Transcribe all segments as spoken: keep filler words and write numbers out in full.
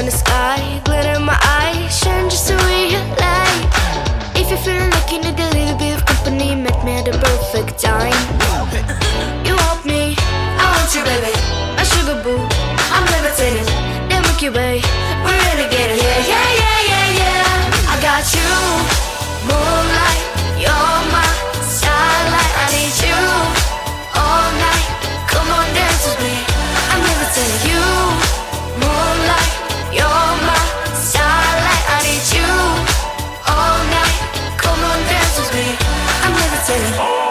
the sky, glitter in my eyes, shine just to realize. If you're feeling like you need a little bit of company, met me at the perfect time. You want me, I want you, baby. My sugar boo, I'm levitating. The Milky Way, we're renegading. Yeah, yeah, yeah, yeah, yeah. I got you, moonlight, you're my starlight. I need you all night. Come on, dance with me. I'm levitating. You, moonlight, you're my starlight. I need you all night. Come on, dance with me. I'm levitating.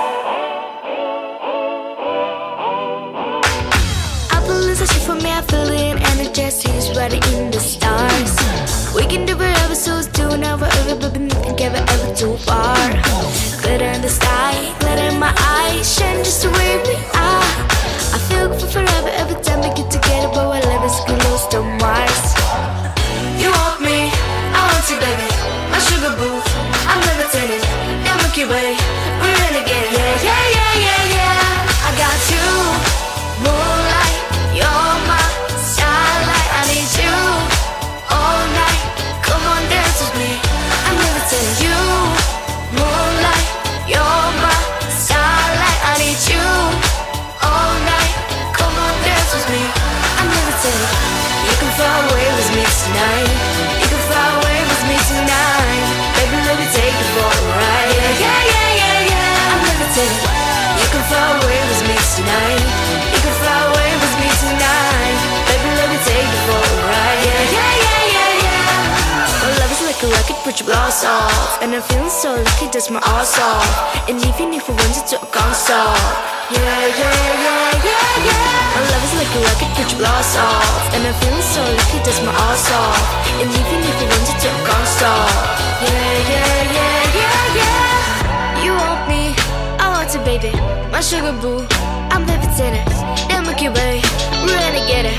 For me, I feel it, energized, he's riding in the stars. We can do whatever, so it's doing now, whatever, but nothing ever, ever too far. Glitter in the sky, glitter in my eyes, shine just the way we are. I feel good for forever, every time we get together, but we're living close to Mars. You want me, I want you, baby. My sugar boo, I'm levitating. The Milky Way, we're renegading. Yeah, yeah, yeah, yeah, yeah. I got you, moonlight, you're my starlight. I need you all night. Come on, dance with me. I'm levitating. You, moonlight, you're my starlight. I need you all night. Come on, dance with me. I'm levitating. You can fly away with me tonight. You can fly away with me tonight. Baby, let me take you for a ride. Yeah, yeah, yeah, yeah, yeah. I'm levitating. You can fly away with me tonight. You can fly away with me tonight. Baby, let me take you for a ride. Yeah, yeah, yeah, yeah, yeah. My love is like a rocket, but you blast off. And I'm feeling so lucky, that's my ass off. And even if I wanted to, I can't stop. Yeah, yeah, yeah, yeah, yeah. My love is like a rocket, but you blast off. And I'm feeling so lucky, that's my ass off. And even if I wanted to, I can't stop. Yeah, yeah, yeah, yeah, yeah. You want me, I want you, baby. My sugar boo, I'm levitating. The Milky Way, we're renegading.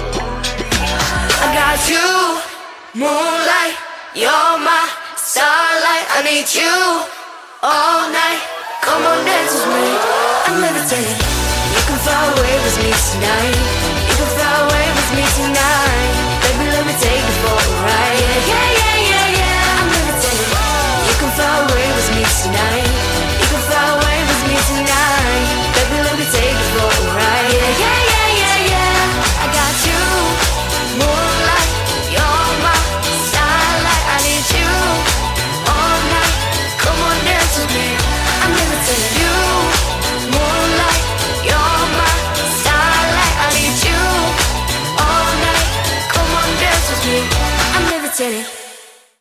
I got you, moonlight, you're my starlight. I need you all night. Come on, dance with me. I'm levitating. You can fly away with me tonight. You can fly away with me tonight. Baby, let me take you for a ride. Yeah, yeah, yeah, yeah, yeah. I'm levitating. You can fly away with me tonight. You can fly away with me tonight. Baby, let me take you for a ride. Yeah, yeah, yeah, yeah, yeah. I got you, moonlight, you're my starlight. I need you all night. Come on, dance with me. I'm levitating. You, moonlight, you're my starlight. I need you all night. Come on, dance with me. I'm levitating.